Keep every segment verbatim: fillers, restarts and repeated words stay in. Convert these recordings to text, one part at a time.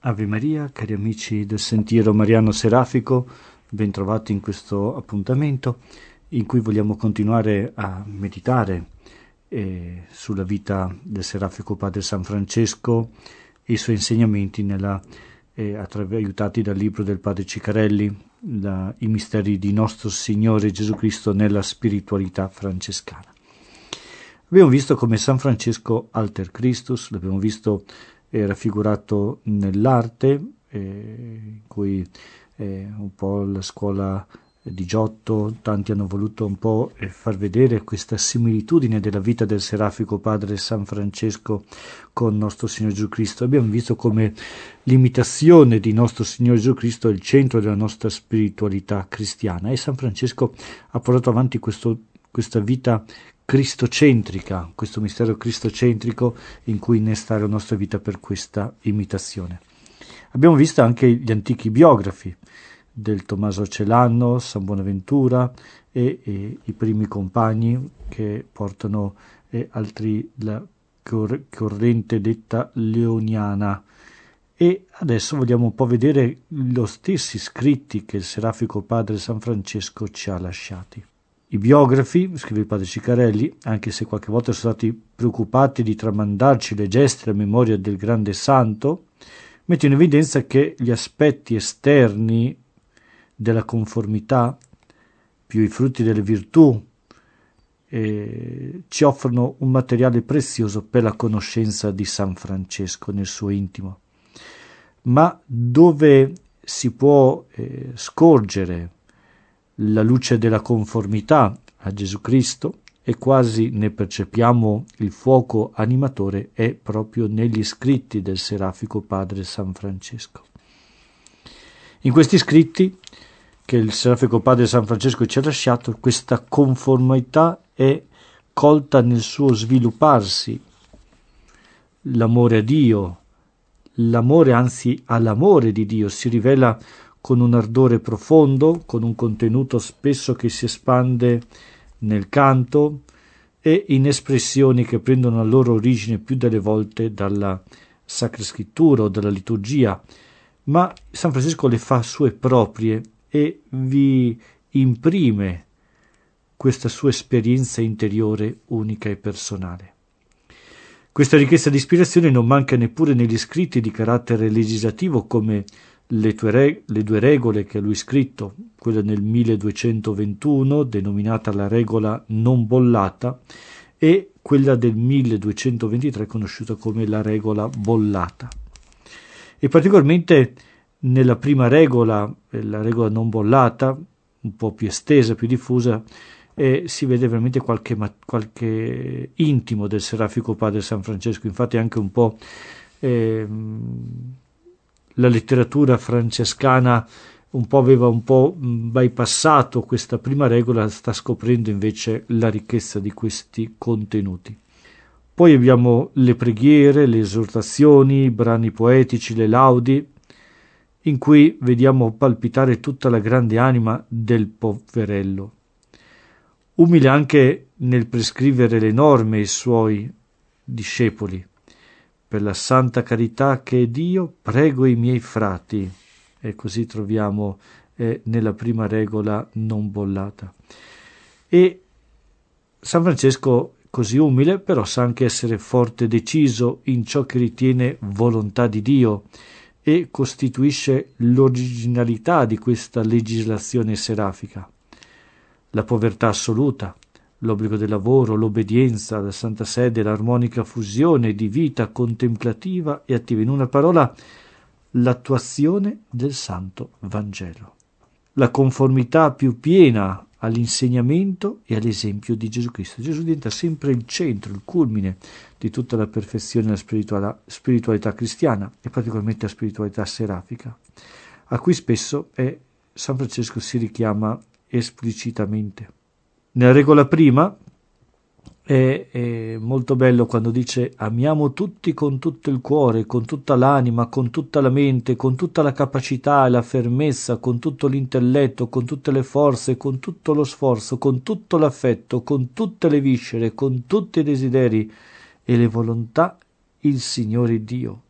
Ave Maria, cari amici del Sentiero Mariano Serafico, ben trovati in questo appuntamento in cui vogliamo continuare a meditare eh, sulla vita del Serafico Padre San Francesco e i suoi insegnamenti nella, eh, attrav- aiutati dal libro del Padre Ciccarelli, la, i misteri di nostro Signore Gesù Cristo nella spiritualità francescana. Abbiamo visto come San Francesco alter Christus, l'abbiamo visto eh, raffigurato nell'arte, eh, in cui eh, un po' la scuola di Giotto, tanti hanno voluto un po' eh, far vedere questa similitudine della vita del Serafico Padre San Francesco con nostro Signore Gesù Cristo. Abbiamo visto come l'imitazione di nostro Signore Gesù Cristo è il centro della nostra spiritualità cristiana, e San Francesco ha portato avanti questo, questa vita cristocentrica, questo mistero cristocentrico in cui innestare la nostra vita per questa imitazione. Abbiamo visto anche gli antichi biografi del Tommaso Celano, San Bonaventura e, e i primi compagni che portano eh, altri la cor- corrente detta leoniana. E adesso vogliamo un po' vedere gli stessi scritti che il Serafico Padre San Francesco ci ha lasciati. I biografi, scrive il padre Ciccarelli, anche se qualche volta sono stati preoccupati di tramandarci le gesta e la memoria del grande santo, mettono in evidenza che gli aspetti esterni della conformità, più i frutti delle virtù, eh, ci offrono un materiale prezioso per la conoscenza di San Francesco nel suo intimo. Ma dove si può eh, scorgere la luce della conformità a Gesù Cristo e quasi ne percepiamo il fuoco animatore è proprio negli scritti del Serafico Padre San Francesco. In questi scritti che il Serafico Padre San Francesco ci ha lasciato, questa conformità è colta nel suo svilupparsi, l'amore a Dio, l'amore anzi all'amore di Dio si rivela con un ardore profondo, con un contenuto spesso che si espande nel canto e in espressioni che prendono la loro origine più delle volte dalla Sacra Scrittura o dalla liturgia, ma San Francesco le fa sue proprie e vi imprime questa sua esperienza interiore unica e personale. Questa ricchezza di ispirazione non manca neppure negli scritti di carattere legislativo come Le, tue reg- le due regole che lui ha scritto, quella nel milleduecentoventuno denominata la regola non bollata e quella del milleduecentoventitré conosciuta come la regola bollata. E particolarmente nella prima regola, la regola non bollata, un po' più estesa, più diffusa, eh, si vede veramente qualche, qualche intimo del Serafico Padre San Francesco, infatti anche un po' eh, la letteratura francescana un po' aveva un po' bypassato questa prima regola, sta scoprendo invece la ricchezza di questi contenuti. Poi abbiamo le preghiere, le esortazioni, i brani poetici, le laudi, in cui vediamo palpitare tutta la grande anima del poverello. Umile anche nel prescrivere le norme ai suoi discepoli. Per la santa carità che è Dio, prego i miei frati. E così troviamo eh, nella prima regola non bollata. E San Francesco, così umile, però sa anche essere forte e deciso in ciò che ritiene volontà di Dio e costituisce l'originalità di questa legislazione serafica. La povertà assoluta, l'obbligo del lavoro, l'obbedienza alla Santa Sede, l'armonica fusione di vita contemplativa e attiva, in una parola, l'attuazione del Santo Vangelo. La conformità più piena all'insegnamento e all'esempio di Gesù Cristo. Gesù diventa sempre il centro, il culmine di tutta la perfezione della spiritualità, spiritualità cristiana e particolarmente la spiritualità serafica, a cui spesso è, San Francesco si richiama esplicitamente. Nella regola prima è, è molto bello quando dice amiamo tutti con tutto il cuore, con tutta l'anima, con tutta la mente, con tutta la capacità e la fermezza, con tutto l'intelletto, con tutte le forze, con tutto lo sforzo, con tutto l'affetto, con tutte le viscere, con tutti i desideri e le volontà il Signore Dio,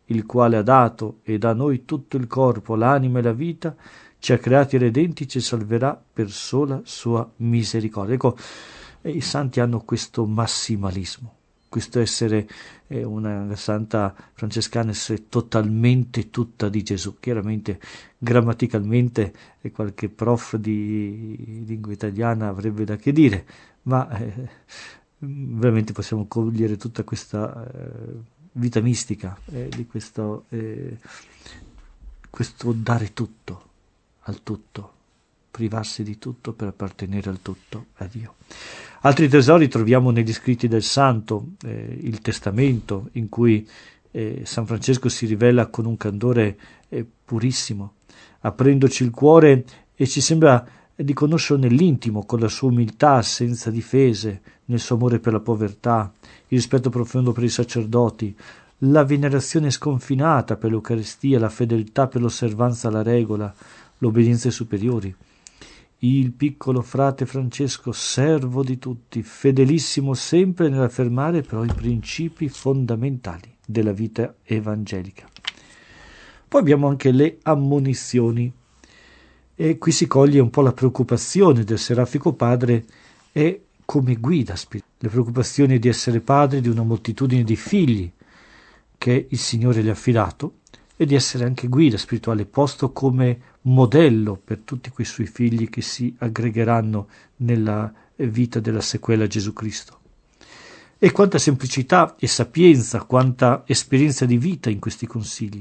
il quale ha dato e dà a noi tutto il corpo, l'anima e la vita, ci ha creati redenti, ci salverà per sola sua misericordia. Ecco, i santi hanno questo massimalismo, questo essere eh, una santa francescana, essere totalmente tutta di Gesù. Chiaramente grammaticalmente eh, qualche prof di lingua italiana avrebbe da che dire, ma eh, veramente possiamo cogliere tutta questa eh, vita mistica eh, di questo, eh, questo dare tutto al tutto, privarsi di tutto per appartenere al tutto, a Dio. Altri tesori troviamo negli scritti del santo, eh, il testamento, in cui eh, San Francesco si rivela con un candore eh, purissimo, aprendoci il cuore, e ci sembra di conoscerlo nell'intimo, con la sua umiltà senza difese, nel suo amore per la povertà, il rispetto profondo per i sacerdoti, la venerazione sconfinata per l'Eucaristia, la fedeltà per l'osservanza alla regola, l'obbedienza ai superiori. Il piccolo frate Francesco, servo di tutti, fedelissimo sempre nell'affermare però i principi fondamentali della vita evangelica. Poi abbiamo anche le ammonizioni, e qui si coglie un po' la preoccupazione del Serafico Padre e come guida spirituale, le preoccupazioni di essere padre di una moltitudine di figli che il Signore gli ha affidato, e di essere anche guida spirituale, posto come modello per tutti quei suoi figli che si aggregheranno nella vita della sequela Gesù Cristo. E quanta semplicità e sapienza, quanta esperienza di vita in questi consigli.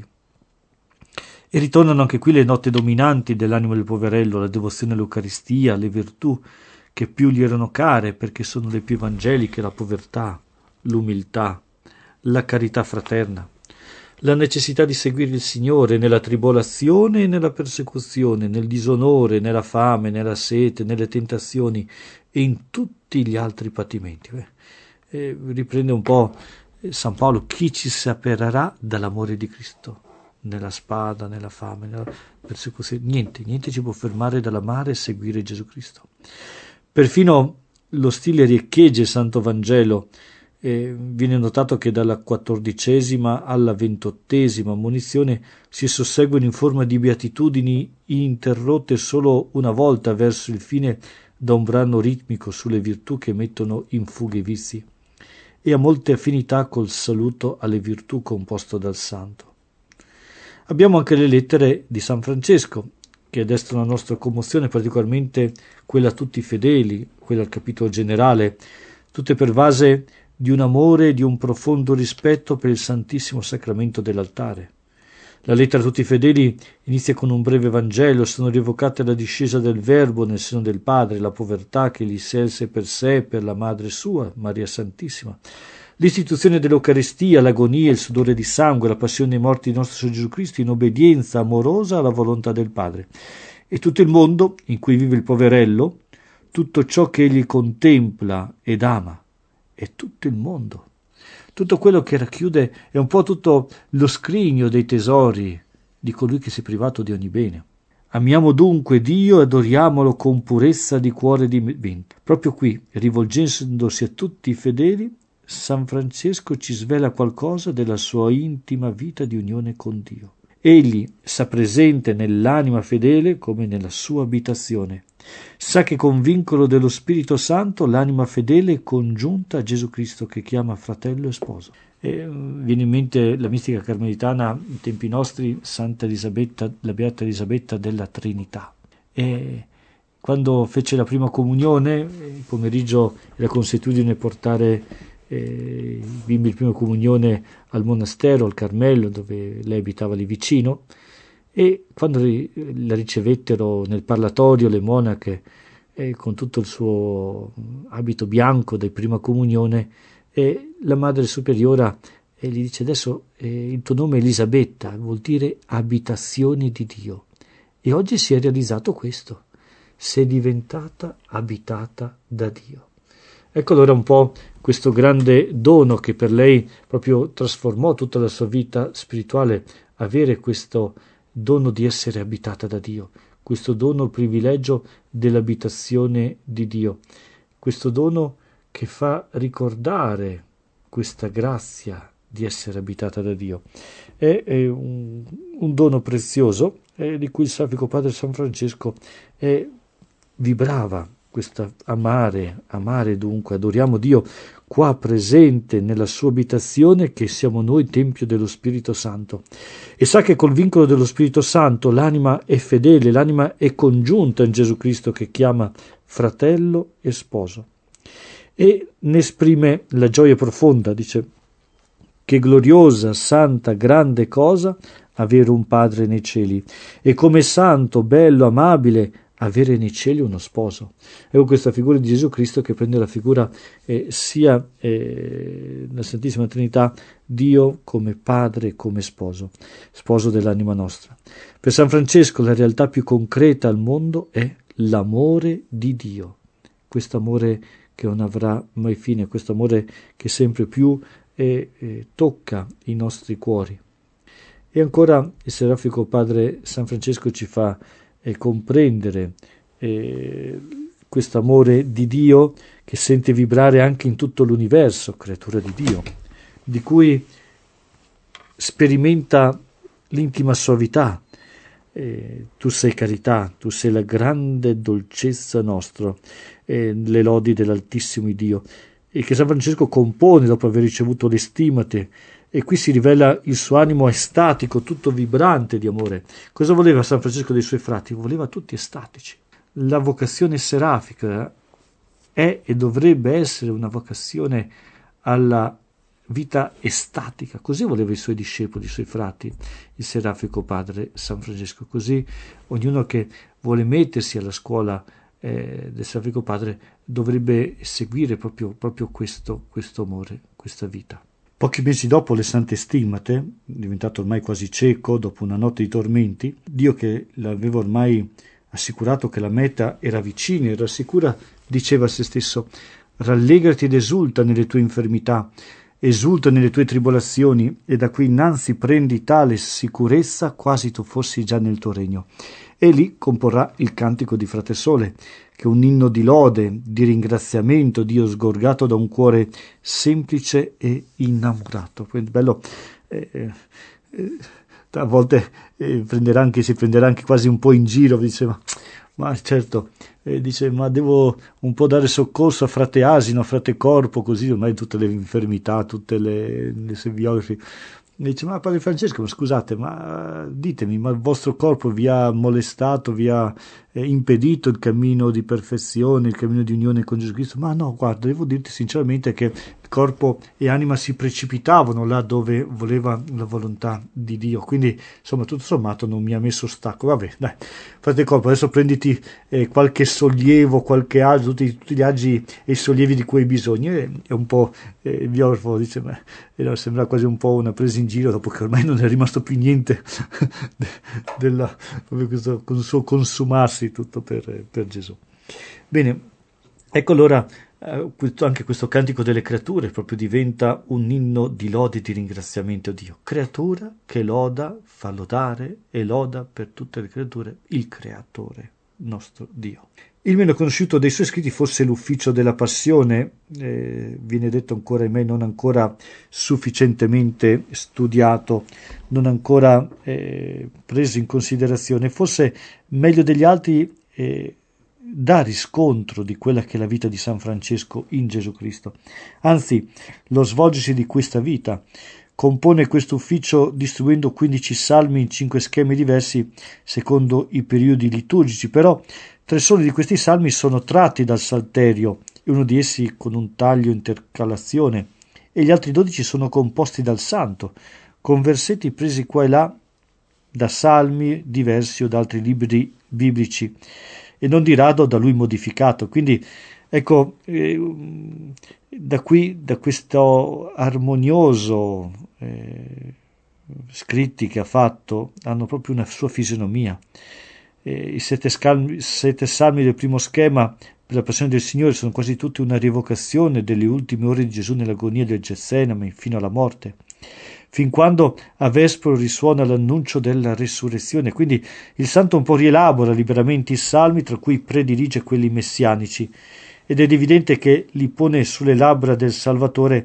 E ritornano anche qui le note dominanti dell'animo del poverello, la devozione all'Eucaristia, le virtù che più gli erano care perché sono le più evangeliche, la povertà, l'umiltà, la carità fraterna, la necessità di seguire il Signore nella tribolazione e nella persecuzione, nel disonore, nella fame, nella sete, nelle tentazioni e in tutti gli altri patimenti. Beh, eh, riprende un po' San Paolo: chi ci separerà dall'amore di Cristo? Nella spada, nella fame, nella persecuzione, niente, niente ci può fermare dall'amare e seguire Gesù Cristo. Perfino lo stile riecheggia il Santo Vangelo. Eh, viene notato che dalla quattordicesima alla ventottesima ammonizione si susseguono in forma di beatitudini interrotte solo una volta verso il fine da un brano ritmico sulle virtù che mettono in fuga i vizi, e ha molte affinità col saluto alle virtù composto dal santo. Abbiamo anche le lettere di San Francesco, che destano la nostra commozione, particolarmente quella a tutti i fedeli, quella al capitolo generale, tutte pervase di un amore e di un profondo rispetto per il Santissimo Sacramento dell'altare. La lettera a tutti i fedeli inizia con un breve Vangelo: sono rievocate la discesa del Verbo nel seno del Padre, la povertà che egli scelse per sé e per la Madre sua, Maria Santissima, l'istituzione dell'Eucaristia, l'agonia, il sudore di sangue, la passione e morte di nostro Signore Gesù Cristo in obbedienza amorosa alla volontà del Padre, e tutto il mondo in cui vive il poverello, tutto ciò che egli contempla ed ama, è tutto il mondo, tutto quello che racchiude è un po' tutto lo scrigno dei tesori di colui che si è privato di ogni bene. Amiamo dunque Dio e adoriamolo con purezza di cuore e di mente. Proprio qui, rivolgendosi a tutti i fedeli, San Francesco ci svela qualcosa della sua intima vita di unione con Dio. Egli sa presente nell'anima fedele come nella sua abitazione. Sa che con vincolo dello Spirito Santo l'anima fedele è congiunta a Gesù Cristo, che chiama fratello e sposo. E viene in mente la mistica carmelitana in tempi nostri, Santa Elisabetta, la Beata Elisabetta della Trinità. E quando fece la prima comunione, il pomeriggio era consuetudine portare eh, i bimbi di prima comunione al monastero, al Carmelo, dove lei abitava lì vicino, e quando la ricevettero nel parlatorio le monache eh, con tutto il suo abito bianco di prima comunione, e la Madre Superiora eh, gli dice: adesso eh, il tuo nome è Elisabetta, vuol dire abitazione di Dio, e oggi si è realizzato questo, sei diventata abitata da Dio. Ecco allora un po' questo grande dono che per lei proprio trasformò tutta la sua vita spirituale, avere questo dono di essere abitata da Dio, questo dono, privilegio dell'abitazione di Dio, questo dono che fa ricordare questa grazia di essere abitata da Dio. È, è un, un dono prezioso eh, di cui il Serafico Padre San Francesco è, vibrava, questa amare, amare dunque, adoriamo Dio qua presente nella sua abitazione, che siamo noi Tempio dello Spirito Santo, e sa che col vincolo dello Spirito Santo l'anima è fedele, l'anima è congiunta in Gesù Cristo, che chiama fratello e sposo, e ne esprime la gioia profonda. Dice: che gloriosa, santa, grande cosa avere un padre nei cieli, e come santo, bello, amabile avere nei cieli uno sposo. Ecco questa figura di Gesù Cristo che prende la figura eh, sia eh, nella Santissima Trinità, Dio come padre e come sposo, sposo dell'anima nostra. Per San Francesco la realtà più concreta al mondo è l'amore di Dio, questo amore che non avrà mai fine, questo amore che sempre più eh, eh, tocca i nostri cuori. E ancora il Serafico Padre San Francesco ci fa e comprendere eh, questo amore di Dio che sente vibrare anche in tutto l'universo, creatura di Dio, di cui sperimenta l'intima suavità. Eh, tu sei carità, tu sei la grande dolcezza nostra, eh, le lodi dell'Altissimo Dio, e che San Francesco compone dopo aver ricevuto le stimate. E qui si rivela il suo animo estatico, tutto vibrante di amore. Cosa voleva San Francesco dei suoi frati? Voleva tutti estatici. La vocazione serafica è e dovrebbe essere una vocazione alla vita estatica. Così voleva i suoi discepoli, i suoi frati, il Serafico Padre San Francesco. Così ognuno che vuole mettersi alla scuola eh, del Serafico Padre dovrebbe seguire proprio, proprio questo, questo amore, questa vita. Pochi mesi dopo le Sante Stimmate, diventato ormai quasi cieco dopo una notte di tormenti, Dio che l'aveva ormai assicurato che la meta era vicina e rassicura, diceva a se stesso: rallegrati ed esulta nelle tue infermità, esulta nelle tue tribolazioni, e da qui innanzi prendi tale sicurezza quasi tu fossi già nel tuo regno. E lì comporrà il cantico di Frate Sole, che è un inno di lode, di ringraziamento, Dio sgorgato da un cuore semplice e innamorato. Quindi bello, eh, eh, a volte eh, prenderà anche, si prenderà anche quasi un po' in giro, dice, ma, ma certo, eh, dice, ma devo un po' dare soccorso a Frate Asino, a Frate Corpo, così ormai tutte le infermità, tutte le, le seviografi. Mi dice: ma Padre Francesco, ma scusate, ma ditemi, ma il vostro corpo vi ha molestato, vi ha eh, impedito il cammino di perfezione, il cammino di unione con Gesù Cristo? Ma no, guarda, devo dirti sinceramente che corpo e anima si precipitavano là dove voleva la volontà di Dio, quindi insomma tutto sommato non mi ha messo ostacolo. Vabbè, dai, Frate Corpo, adesso prenditi eh, qualche sollievo, qualche agio, tutti, tutti gli agi e i sollievi di cui hai bisogno. E, è un po' eh, il biografo dice, ma eh, sembra quasi un po' una presa in giro, dopo che ormai non è rimasto più niente della, proprio questo con il suo consumarsi tutto per, per Gesù. Bene, ecco allora anche questo cantico delle creature proprio diventa un inno di lode e di ringraziamento a Dio. Creatura che loda, fa lodare e loda per tutte le creature il Creatore, nostro Dio. Il meno conosciuto dei suoi scritti forse l'ufficio della passione, eh, viene detto ancora in me non ancora sufficientemente studiato, non ancora eh, preso in considerazione, forse meglio degli altri eh, dà riscontro di quella che è la vita di San Francesco in Gesù Cristo. Anzi, lo svolgersi di questa vita compone questo ufficio distribuendo quindici salmi in cinque schemi diversi secondo i periodi liturgici, però tre soli di questi salmi sono tratti dal Salterio, e uno di essi con un taglio intercalazione, e gli altri dodici sono composti dal Santo, con versetti presi qua e là da salmi diversi o da altri libri biblici, e non di rado da lui modificato. Quindi ecco, eh, da qui, da questo armonioso eh, scritti che ha fatto, hanno proprio una sua fisionomia. Eh, i sette, scalmi, sette salmi del primo schema per la passione del Signore sono quasi tutti una rievocazione delle ultime ore di Gesù nell'agonia del Getsemani fino alla morte, fin quando a Vespro risuona l'annuncio della resurrezione. Quindi il santo un po' rielabora liberamente i salmi, tra cui predilige quelli messianici, ed è evidente che li pone sulle labbra del Salvatore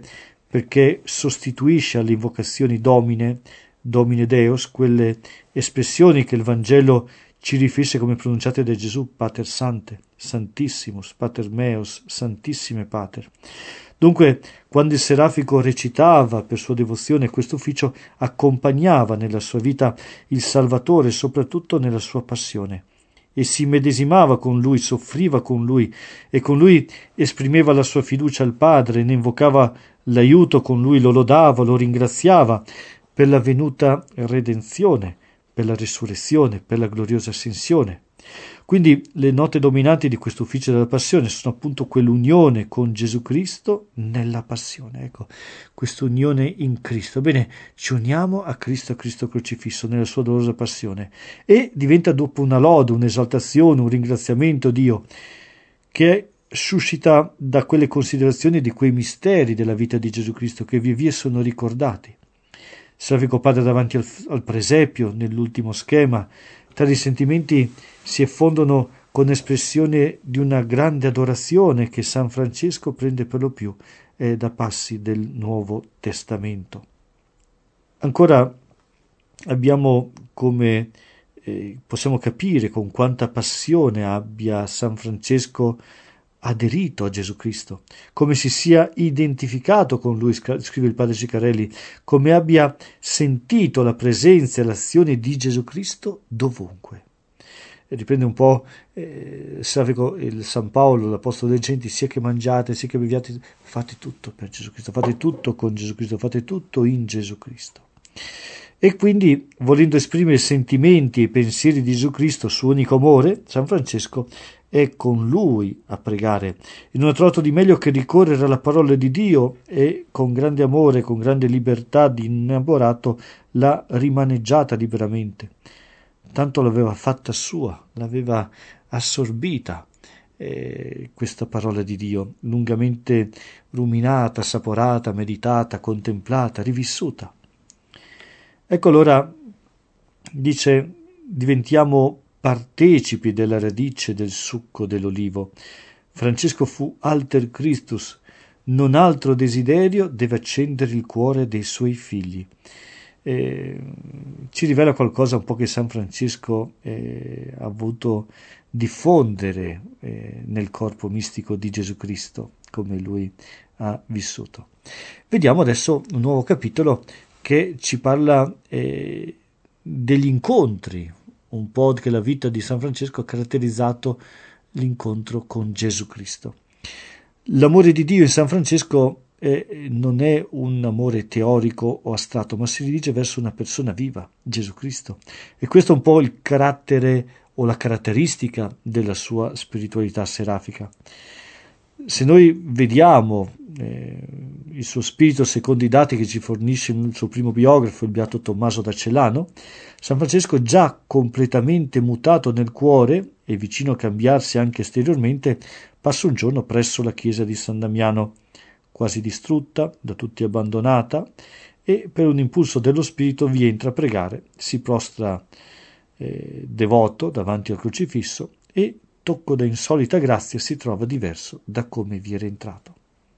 perché sostituisce alle invocazioni Domine, Domine Deus, quelle espressioni che il Vangelo ci riferisce come pronunciate da Gesù, Pater Sante, Santissimus, Pater Meus, Santissime Pater. Dunque, quando il serafico recitava per sua devozione questo ufficio, accompagnava nella sua vita il Salvatore, soprattutto nella sua passione, e si medesimava con lui, soffriva con lui, e con lui esprimeva la sua fiducia al Padre, ne invocava l'aiuto con lui, lo lodava, lo ringraziava per la venuta redenzione, per la risurrezione, per la gloriosa ascensione. Quindi le note dominanti di questo ufficio della passione sono appunto quell'unione con Gesù Cristo nella passione. Ecco, questa unione in Cristo. Bene, ci uniamo a Cristo, a Cristo crocifisso, nella sua dolorosa passione, e diventa dopo una lode, un'esaltazione, un ringraziamento a Dio, che suscita da quelle considerazioni di quei misteri della vita di Gesù Cristo che via via sono ricordati. Serafico Padre davanti al, al presepio, nell'ultimo schema, tali sentimenti si effondono con espressione di una grande adorazione che San Francesco prende per lo più eh, da passi del Nuovo Testamento. Ancora abbiamo come eh, possiamo capire con quanta passione abbia San Francesco aderito a Gesù Cristo, come si sia identificato con lui, scrive il padre Ciccarelli, come abbia sentito la presenza e l'azione di Gesù Cristo dovunque. E riprende un po' eh, il San Paolo, l'Apostolo dei Genti, sia che mangiate, sia che beviate, fate tutto per Gesù Cristo, fate tutto con Gesù Cristo, fate tutto in Gesù Cristo. E quindi, volendo esprimere i sentimenti e i pensieri di Gesù Cristo, suo unico amore, San Francesco è con lui a pregare, e non ha trovato di meglio che ricorrere alla parola di Dio, e con grande amore, con grande libertà di innamorato l'ha rimaneggiata liberamente. Tanto l'aveva fatta sua, l'aveva assorbita eh, questa parola di Dio, lungamente ruminata, assaporata, meditata, contemplata, rivissuta. Ecco allora, dice, diventiamo partecipi della radice del succo dell'olivo. Francesco fu alter Christus, non altro desiderio deve accendere il cuore dei suoi figli. Eh, ci rivela qualcosa un po' che San Francesco eh, ha voluto diffondere eh, nel corpo mistico di Gesù Cristo, come lui ha vissuto. Vediamo adesso un nuovo capitolo che ci parla eh, degli incontri, un po' che la vita di San Francesco ha caratterizzato l'incontro con Gesù Cristo. L'amore di Dio in San Francesco eh, non è un amore teorico o astratto, ma si dirige verso una persona viva, Gesù Cristo. E questo è un po' il carattere o la caratteristica della sua spiritualità serafica. Se noi vediamo eh, il suo spirito secondo i dati che ci fornisce il suo primo biografo, il beato Tommaso da Celano, San Francesco, già completamente mutato nel cuore e vicino a cambiarsi anche esteriormente, passa un giorno presso la chiesa di San Damiano, quasi distrutta, da tutti abbandonata, e per un impulso dello spirito vi entra a pregare, si prostra eh, devoto davanti al crocifisso e, tocco da insolita grazia, si trova diverso da come vi era entrato.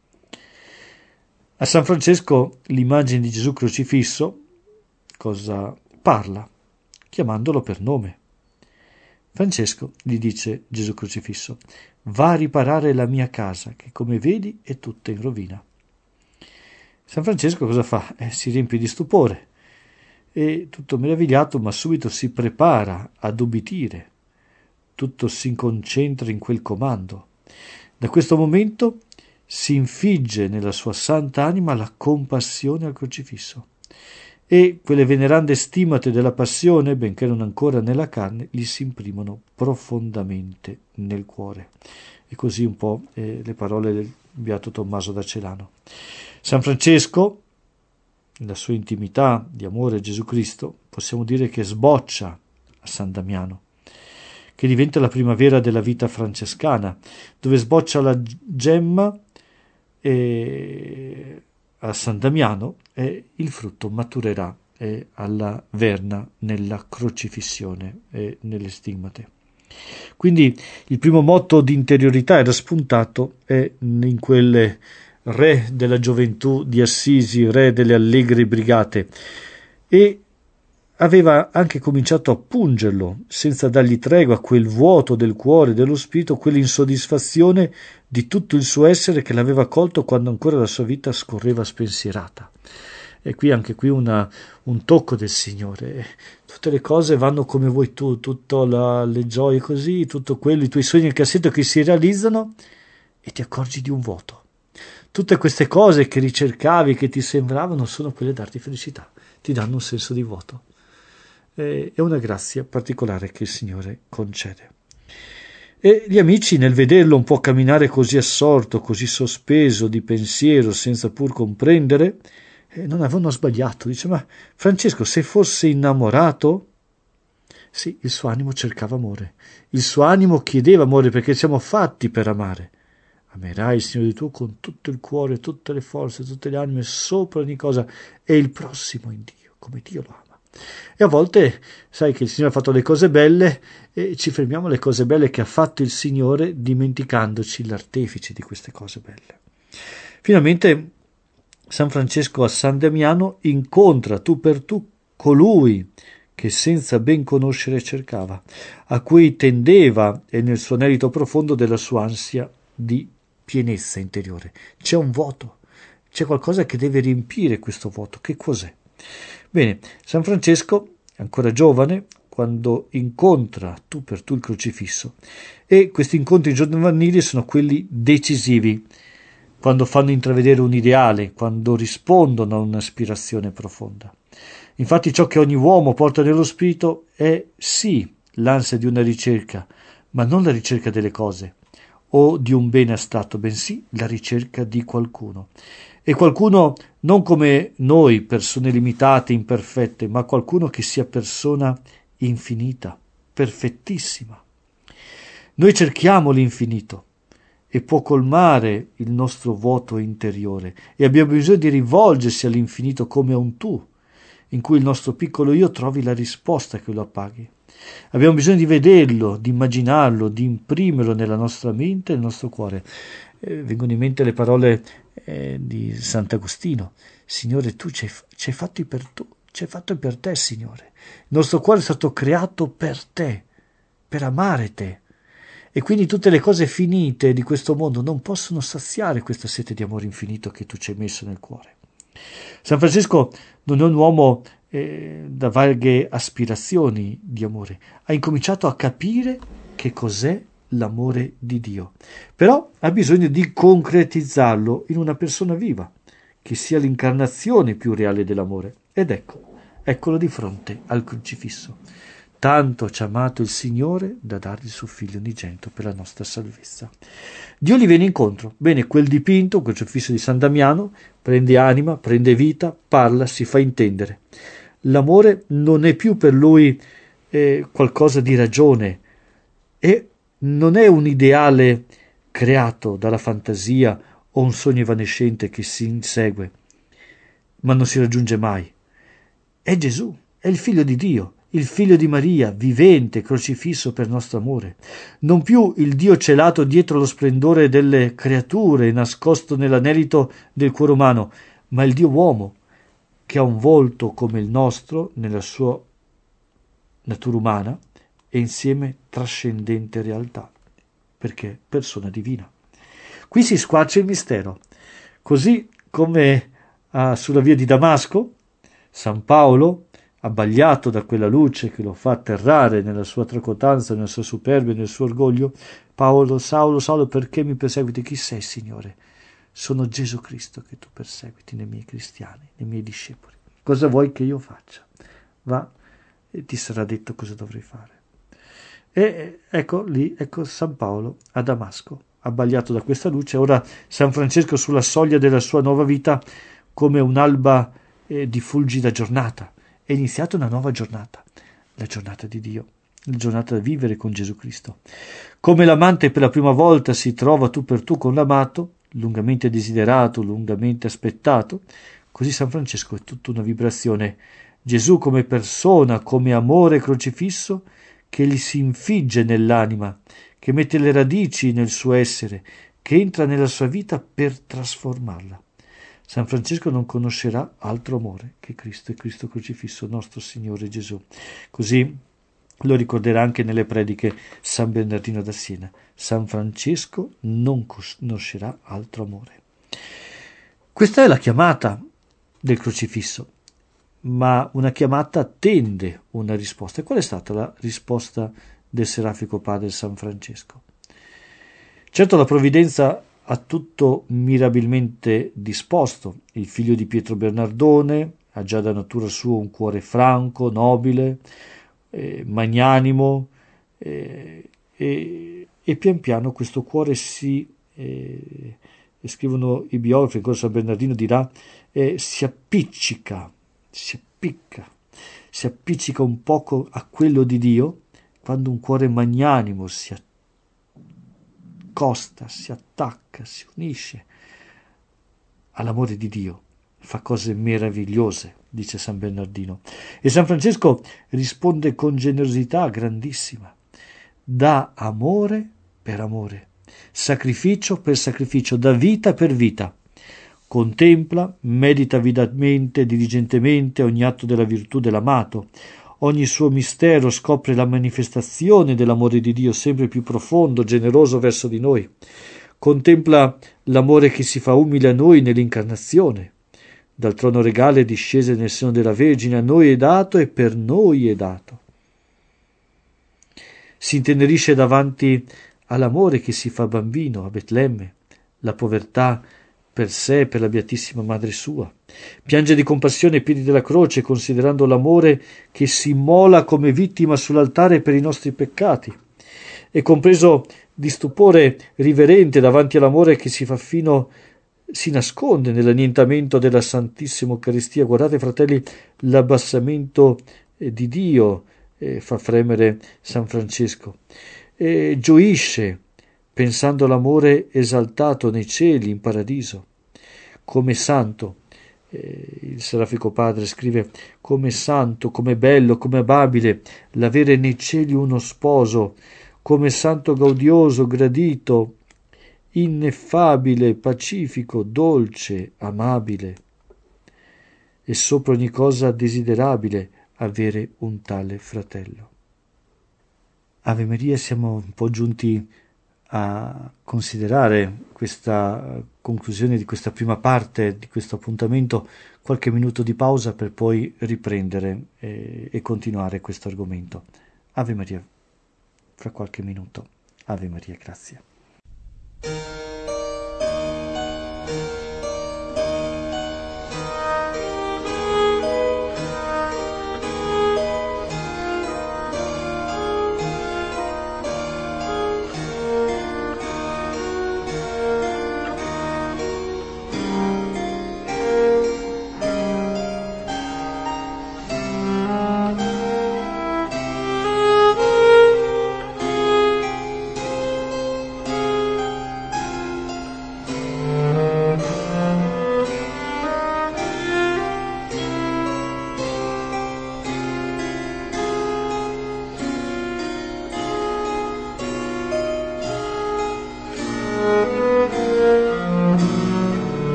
A San Francesco l'immagine di Gesù crocifisso cosa parla? Chiamandolo per nome. Francesco gli dice Gesù crocifisso: va a riparare la mia casa, che come vedi è tutta in rovina. San Francesco cosa fa? Eh, si riempie di stupore e, tutto meravigliato, ma subito si prepara ad obbedire. Tutto si concentra in quel comando. Da questo momento si infligge nella sua santa anima la compassione al crocifisso, e quelle venerande stimate della passione, benché non ancora nella carne, gli si imprimono profondamente nel cuore. E così un po' eh, le parole del beato Tommaso da Celano. San Francesco, nella sua intimità di amore a Gesù Cristo, possiamo dire che sboccia a San Damiano, che diventa la primavera della vita francescana, dove sboccia la gemma, e a San Damiano e il frutto maturerà e alla verna nella crocifissione e nelle stigmate. Quindi il primo motto di interiorità era spuntato è in quelle re della gioventù di Assisi, re delle allegre brigate, e aveva anche cominciato a pungerlo, senza dargli tregua, quel vuoto del cuore e dello spirito, quell'insoddisfazione di tutto il suo essere che l'aveva colto quando ancora la sua vita scorreva spensierata. E qui anche qui una, un tocco del Signore. Tutte le cose vanno come vuoi tu, tutte le gioie così, tutto quello, i tuoi sogni nel cassetto che si realizzano, e ti accorgi di un vuoto. Tutte queste cose che ricercavi, che ti sembravano, sono quelle darti felicità, ti danno un senso di vuoto. È una grazia particolare che il Signore concede. E gli amici, nel vederlo un po' camminare così assorto, così sospeso di pensiero, senza pur comprendere, eh, non avevano sbagliato. Dice: ma Francesco, se fosse innamorato? Sì, il suo animo cercava amore, il suo animo chiedeva amore, perché siamo fatti per amare. Amerai il Signore tuo con tutto il cuore, tutte le forze, tutte le anime, sopra ogni cosa, e il prossimo in Dio, come Dio lo ama. E a volte sai che il Signore ha fatto le cose belle e ci fermiamo alle cose belle che ha fatto il Signore, dimenticandoci l'artefice di queste cose belle. Finalmente San Francesco a San Damiano incontra tu per tu colui che senza ben conoscere cercava, a cui tendeva, e nel suo anelito profondo della sua ansia di pienezza interiore. C'è un vuoto, c'è qualcosa che deve riempire questo vuoto. Che cos'è? Bene, San Francesco, ancora giovane, quando incontra tu per tu il crocifisso, e questi incontri giovanili sono quelli decisivi, quando fanno intravedere un ideale, quando rispondono a un'aspirazione profonda. Infatti ciò che ogni uomo porta nello spirito è sì l'ansia di una ricerca, ma non la ricerca delle cose o di un bene astratto, bensì la ricerca di qualcuno. E qualcuno non come noi, persone limitate, imperfette, ma qualcuno che sia persona infinita, perfettissima. Noi cerchiamo l'infinito e può colmare il nostro vuoto interiore, e abbiamo bisogno di rivolgersi all'infinito come a un tu, in cui il nostro piccolo io trovi la risposta che lo appaghi. Abbiamo bisogno di vederlo, di immaginarlo, di imprimerlo nella nostra mente e nel nostro cuore. Eh, vengono in mente le parole eh, di Sant'Agostino: Signore, tu ci hai, ci hai fatto per tu, ci hai fatto per te, Signore. Il nostro cuore è stato creato per te, per amare te. E quindi tutte le cose finite di questo mondo non possono saziare questa sete di amore infinito che tu ci hai messo nel cuore. San Francesco non è un uomo eh, da vaghe aspirazioni di amore. Ha incominciato a capire che cos'è l'amore di Dio. Però ha bisogno di concretizzarlo in una persona viva, che sia l'incarnazione più reale dell'amore. Ed ecco, eccolo di fronte al crocifisso. Tanto ci ha amato il Signore da dare il suo figlio unigenito per la nostra salvezza. Dio gli viene incontro. Bene, quel dipinto, quel crocifisso di San Damiano, prende anima, prende vita, parla, si fa intendere. L'amore non è più per lui eh, qualcosa di ragione, e non è un ideale creato dalla fantasia o un sogno evanescente che si insegue, ma non si raggiunge mai. È Gesù, è il figlio di Dio, il figlio di Maria, vivente, crocifisso per nostro amore. Non più il Dio celato dietro lo splendore delle creature, nascosto nell'anelito del cuore umano, ma il Dio uomo, che ha un volto come il nostro nella sua natura umana e insieme trascendente realtà, perché è persona divina. Qui si squarcia il mistero, così come ah, sulla via di Damasco, San Paolo, abbagliato da quella luce che lo fa atterrare nella sua tracotanza, nella sua superbia, nel suo orgoglio, Paolo, Saulo, Saulo, perché mi perseguiti? Chi sei, Signore? Sono Gesù Cristo che tu perseguiti nei miei cristiani, nei miei discepoli. Cosa vuoi che io faccia? Va e ti sarà detto cosa dovrei fare. E ecco lì, ecco San Paolo a Damasco, abbagliato da questa luce. Ora San Francesco sulla soglia della sua nuova vita, come un'alba eh, di fulgida giornata. È iniziata una nuova giornata, la giornata di Dio, la giornata da vivere con Gesù Cristo. Come l'amante per la prima volta si trova tu per tu con l'amato, lungamente desiderato, lungamente aspettato, così San Francesco è tutta una vibrazione. Gesù come persona, come amore crocifisso, che gli si infigge nell'anima, che mette le radici nel suo essere, che entra nella sua vita per trasformarla. San Francesco non conoscerà altro amore che Cristo e Cristo crocifisso, nostro Signore Gesù. Così lo ricorderà anche nelle prediche San Bernardino da Siena. San Francesco non conoscerà altro amore. Questa è la chiamata del crocifisso, ma una chiamata attende una risposta. E qual è stata la risposta del Serafico Padre San Francesco? Certo, la provvidenza ha tutto mirabilmente disposto. Il figlio di Pietro Bernardone ha già da natura sua un cuore franco, nobile, eh, magnanimo, eh, e, e pian piano questo cuore si, eh, scrivono i biografi, ancora San Bernardino dirà, eh, si appiccica, si appicca, si appiccica un poco a quello di Dio, quando un cuore magnanimo si accosta, si attacca, si unisce all'amore di Dio, fa cose meravigliose, dice San Bernardino. E San Francesco risponde con generosità grandissima, dà amore per amore, sacrificio per sacrificio, dà vita per vita, contempla, medita avidamente, diligentemente ogni atto della virtù dell'amato, ogni suo mistero scopre la manifestazione dell'amore di Dio sempre più profondo, generoso verso di noi. Contempla l'amore che si fa umile a noi nell'incarnazione. Dal trono regale discese nel seno della Vergine, a noi è dato e per noi è dato. Si intenerisce davanti all'amore che si fa bambino a Betlemme, la povertà per sé e per la Beatissima Madre sua. Piange di compassione ai piedi della croce, considerando l'amore che si immola come vittima sull'altare per i nostri peccati. È compreso di stupore riverente davanti all'amore che si fa fino, si nasconde nell'annientamento della Santissima Eucaristia. Guardate, fratelli, l'abbassamento di Dio eh, fa fremere San Francesco. E gioisce pensando all'amore esaltato nei cieli, in paradiso. Come santo, eh, il Serafico Padre scrive, come santo, come bello, come amabile l'avere nei cieli uno sposo, come santo gaudioso, gradito, ineffabile, pacifico, dolce, amabile, e sopra ogni cosa desiderabile avere un tale fratello. Ave Maria, siamo un po' giunti a considerare questa conclusione di questa prima parte di questo appuntamento, qualche minuto di pausa per poi riprendere e, e continuare questo argomento. Ave Maria, fra qualche minuto. Ave Maria, grazie.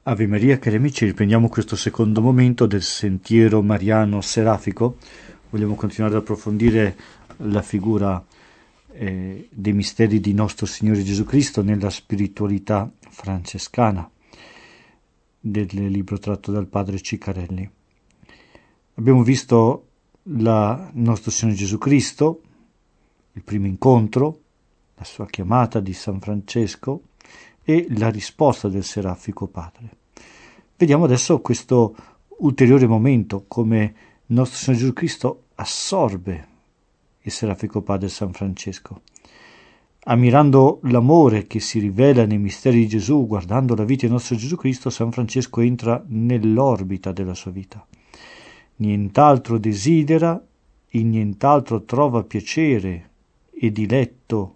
Ave Maria, cari amici, riprendiamo questo secondo momento del sentiero mariano serafico. Vogliamo continuare ad approfondire la figura eh, dei misteri di nostro Signore Gesù Cristo nella spiritualità francescana del libro tratto dal padre Ciccarelli. Abbiamo visto la, nostro Signore Gesù Cristo, il primo incontro, la sua chiamata di San Francesco e la risposta del Serafico Padre. Vediamo adesso questo ulteriore momento, come il nostro Signore Gesù Cristo assorbe il Serafico Padre San Francesco. Ammirando l'amore che si rivela nei misteri di Gesù, guardando la vita del nostro Gesù Cristo, San Francesco entra nell'orbita della sua vita. Nient'altro desidera, in nient'altro trova piacere e diletto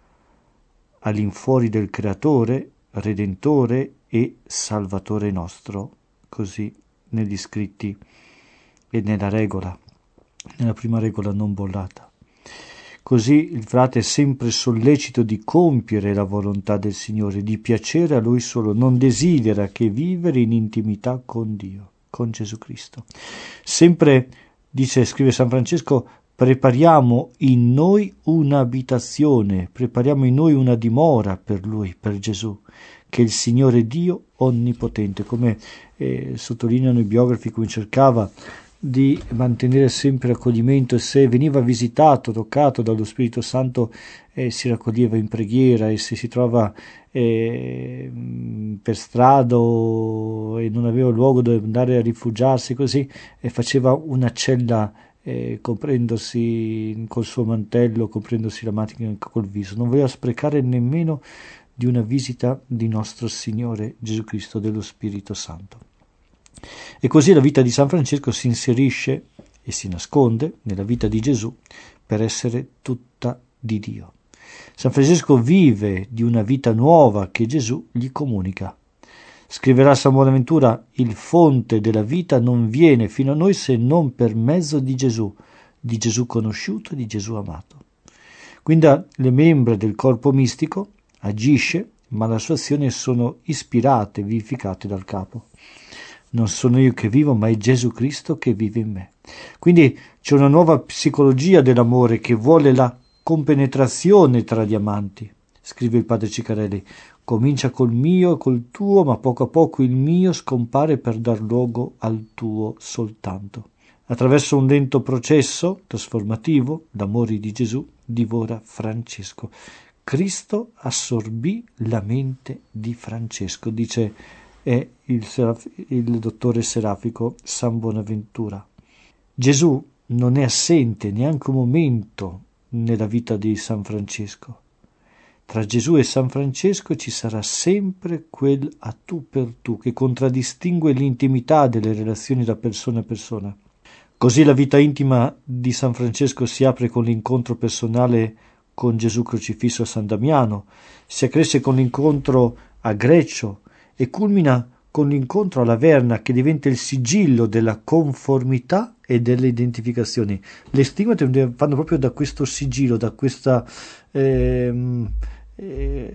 all'infuori del Creatore, Redentore e Salvatore nostro, così negli scritti e nella regola, nella prima regola non bollata. Così il frate è sempre sollecito di compiere la volontà del Signore, di piacere a Lui solo, non desidera che vivere in intimità con Dio, con Gesù Cristo. Sempre, dice, scrive San Francesco, prepariamo in noi un'abitazione, prepariamo in noi una dimora per Lui, per Gesù, che è il Signore Dio Onnipotente, come eh, sottolineano i biografi, come cercava di mantenere sempre accoglimento, e se veniva visitato, toccato dallo Spirito Santo, eh, si raccoglieva in preghiera, e se si trova eh, per strada e non aveva luogo dove andare a rifugiarsi, così, e faceva una cella eh, coprendosi col suo mantello, coprendosi la manica col viso. Non voleva sprecare nemmeno di una visita di nostro Signore Gesù Cristo dello Spirito Santo. E così la vita di San Francesco si inserisce e si nasconde nella vita di Gesù per essere tutta di Dio. San Francesco vive di una vita nuova che Gesù gli comunica. Scriverà San Bonaventura: il fonte della vita non viene fino a noi se non per mezzo di Gesù, di Gesù conosciuto e di Gesù amato. Quindi le membra del corpo mistico agisce, ma le sue azioni sono ispirate, vivificate dal capo. Non sono io che vivo, ma è Gesù Cristo che vive in me. Quindi c'è una nuova psicologia dell'amore che vuole la compenetrazione tra gli amanti. Scrive il padre Ciccarelli: comincia col mio e col tuo, ma poco a poco il mio scompare per dar luogo al tuo soltanto. Attraverso un lento processo trasformativo, l'amore di Gesù divora Francesco. Cristo assorbì la mente di Francesco, dice è il, seraf- il dottore serafico San Bonaventura. Gesù non è assente neanche un momento nella vita di San Francesco. Tra Gesù e San Francesco ci sarà sempre quel a tu per tu che contraddistingue l'intimità delle relazioni da persona a persona. Così la vita intima di San Francesco si apre con l'incontro personale con Gesù crocifisso a San Damiano, si accresce con l'incontro a Greccio e culmina con l'incontro alla Verna, che diventa il sigillo della conformità e delle identificazioni. Le stigmate fanno proprio da questo sigillo, da questa eh, eh,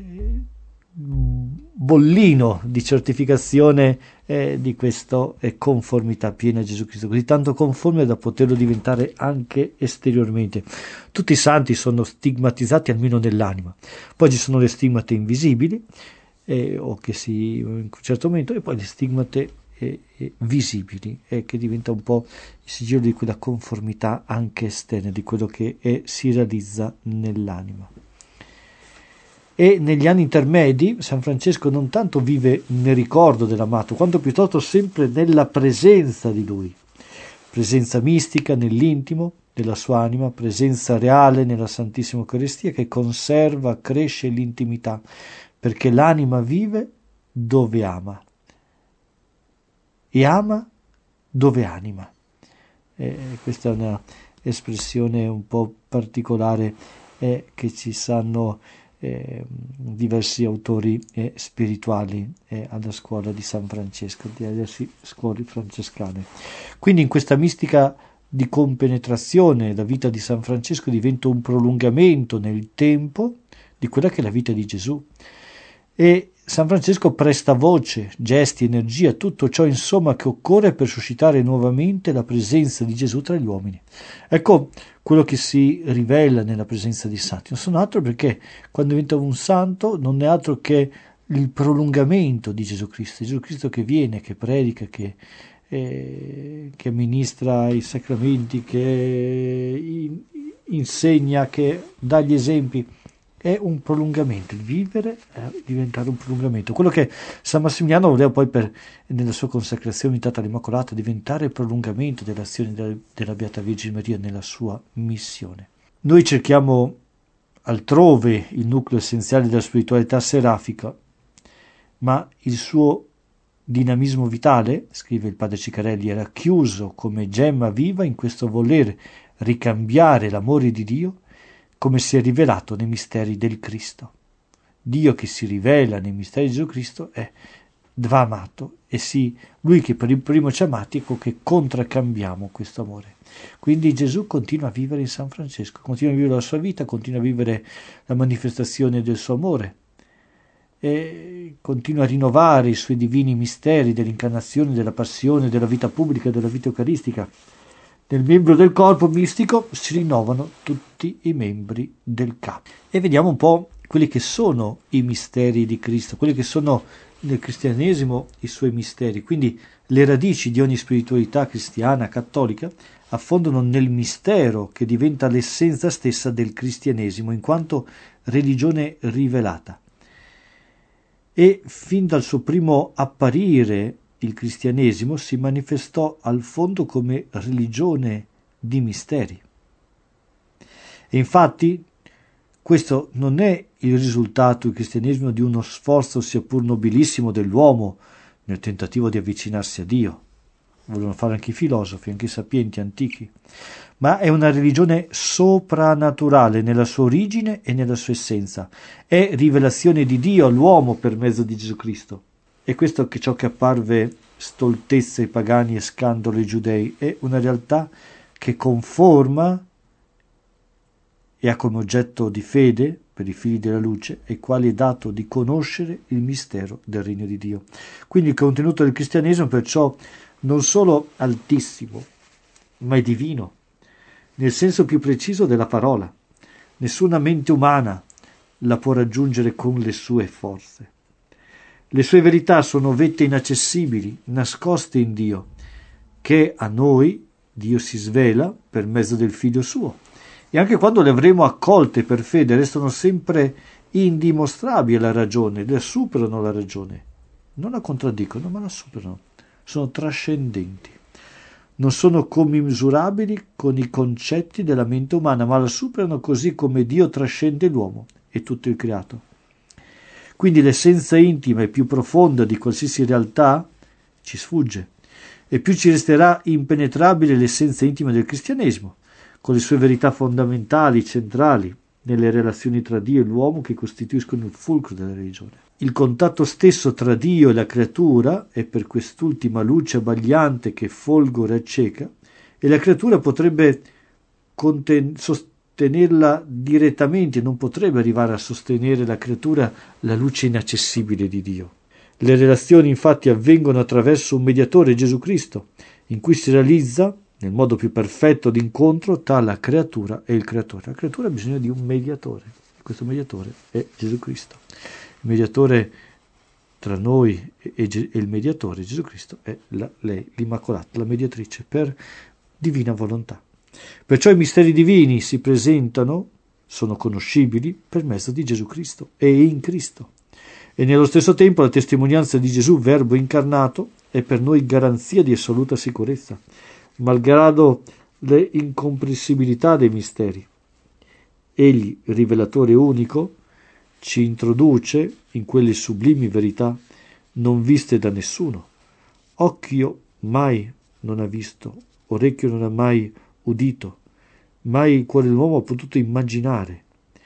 bollino di certificazione eh, di questa eh, conformità piena a Gesù Cristo, così tanto conforme da poterlo diventare anche esteriormente. Tutti i santi sono stigmatizzati almeno nell'anima, poi ci sono le stigmate invisibili, Eh, o che si in un certo momento, e poi le stigmate eh, eh, visibili, eh, che diventa un po' il sigillo di quella conformità anche esterna, di quello che è, si realizza nell'anima. E negli anni intermedi San Francesco non tanto vive nel ricordo dell'amato, quanto piuttosto sempre nella presenza di lui, presenza mistica nell'intimo della sua anima, presenza reale nella Santissima Eucaristia, che conserva, cresce l'intimità, perché l'anima vive dove ama e ama dove anima. Eh, questa è una espressione un po' particolare eh, che ci sanno eh, diversi autori eh, spirituali eh, alla scuola di San Francesco, di diverse scuole francescane. Quindi in questa mistica di compenetrazione la vita di San Francesco diventa un prolungamento nel tempo di quella che è la vita di Gesù. E San Francesco presta voce, gesti, energia, tutto ciò insomma che occorre per suscitare nuovamente la presenza di Gesù tra gli uomini. Ecco quello che si rivela nella presenza dei santi. Non sono altro perché quando diventa un santo non è altro che il prolungamento di Gesù Cristo, Gesù Cristo che viene, che predica, che, eh, che amministra i sacramenti, che insegna, che dà gli esempi. È un prolungamento, il vivere è diventare un prolungamento. Quello che San Massimiliano voleva poi per, nella sua consacrazione unità all'Immacolata, diventare il prolungamento dell'azione della, della Beata Vergine Maria nella sua missione. Noi cerchiamo altrove il nucleo essenziale della spiritualità serafica, ma il suo dinamismo vitale, scrive il padre Ciccarelli, era chiuso come gemma viva in questo voler ricambiare l'amore di Dio come si è rivelato nei misteri del Cristo. Dio che si rivela nei misteri di Gesù Cristo è va amato e sì, lui che per il primo ci ha amati, ecco che contraccambiamo questo amore. Quindi Gesù continua a vivere in San Francesco, continua a vivere la sua vita, continua a vivere la manifestazione del suo amore e continua a rinnovare i suoi divini misteri dell'incarnazione, della passione, della vita pubblica, della vita eucaristica. Nel membro del corpo mistico si rinnovano tutti i membri del capo. E vediamo un po' quelli che sono i misteri di Cristo, quelli che sono nel cristianesimo i suoi misteri. Quindi le radici di ogni spiritualità cristiana, cattolica, affondano nel mistero che diventa l'essenza stessa del cristianesimo, in quanto religione rivelata. E fin dal suo primo apparire il cristianesimo si manifestò al fondo come religione di misteri. E infatti questo non è il risultato, il cristianesimo, di uno sforzo sia pur nobilissimo dell'uomo nel tentativo di avvicinarsi a Dio. Volevano fare anche i filosofi, anche i sapienti antichi. Ma è una religione soprannaturale nella sua origine e nella sua essenza. È rivelazione di Dio all'uomo per mezzo di Gesù Cristo. E questo che ciò che apparve stoltezza ai pagani e scandalo ai giudei è una realtà che conforma e ha come oggetto di fede per i figli della luce, ai quali è dato di conoscere il mistero del regno di Dio. Quindi il contenuto del cristianesimo perciò non solo altissimo, ma è divino, nel senso più preciso della parola. Nessuna mente umana la può raggiungere con le sue forze. Le sue verità sono vette inaccessibili, nascoste in Dio, che a noi Dio si svela per mezzo del Figlio suo. E anche quando le avremo accolte per fede, restano sempre indimostrabili alla ragione, le superano la ragione. Non la contraddicono, ma la superano. Sono trascendenti. Non sono commisurabili con i concetti della mente umana, ma la superano così come Dio trascende l'uomo e tutto il creato. Quindi l'essenza intima e più profonda di qualsiasi realtà ci sfugge, e più ci resterà impenetrabile l'essenza intima del cristianesimo, con le sue verità fondamentali, centrali, nelle relazioni tra Dio e l'uomo che costituiscono il fulcro della religione. Il contatto stesso tra Dio e la creatura è per quest'ultima luce abbagliante che folgora e cieca, e la creatura potrebbe conten- sostenerla direttamente, non potrebbe arrivare a sostenere la creatura la luce inaccessibile di Dio. Le relazioni infatti avvengono attraverso un mediatore, Gesù Cristo, in cui si realizza nel modo più perfetto d'incontro tra la creatura e il creatore. La creatura ha bisogno di un mediatore, questo mediatore è Gesù Cristo. Il mediatore tra noi e, e il mediatore Gesù Cristo è la, lei, l'Immacolata, la mediatrice per divina volontà. Perciò i misteri divini si presentano, sono conoscibili per mezzo di Gesù Cristo e in Cristo. E nello stesso tempo la testimonianza di Gesù, Verbo incarnato, è per noi garanzia di assoluta sicurezza, malgrado le incomprensibilità dei misteri. Egli, rivelatore unico, ci introduce in quelle sublimi verità non viste da nessuno. Occhio mai non ha visto, orecchio non ha mai udito, mai il cuore dell'uomo ha potuto immaginare.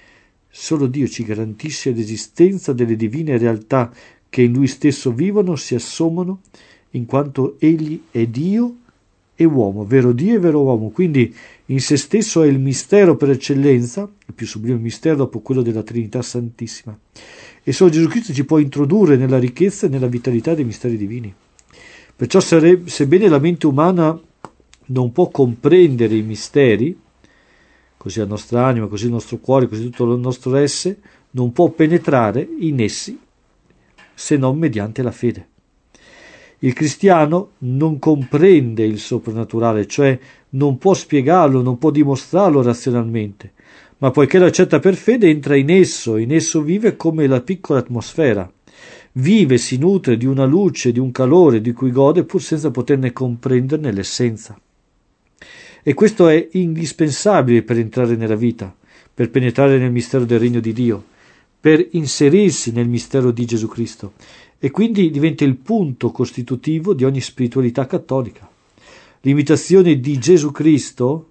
Solo Dio ci garantisce l'esistenza delle divine realtà che in Lui stesso vivono, si assommano, in quanto Egli è Dio e uomo, vero Dio e vero uomo. Quindi in se stesso è il mistero per eccellenza, il più sublime mistero dopo quello della Trinità Santissima. E solo Gesù Cristo ci può introdurre nella ricchezza e nella vitalità dei misteri divini. Perciò sarebbe, sebbene la mente umana non può comprendere i misteri, così la nostra anima, così il nostro cuore, così tutto il nostro essere, non può penetrare in essi se non mediante la fede. Il cristiano non comprende il soprannaturale, cioè non può spiegarlo, non può dimostrarlo razionalmente, ma poiché lo accetta per fede entra in esso, in esso vive come la piccola atmosfera. Vive, si nutre di una luce, di un calore di cui gode pur senza poterne comprenderne l'essenza. E questo è indispensabile per entrare nella vita, per penetrare nel mistero del regno di Dio, per inserirsi nel mistero di Gesù Cristo, e quindi diventa il punto costitutivo di ogni spiritualità cattolica. L'imitazione di Gesù Cristo,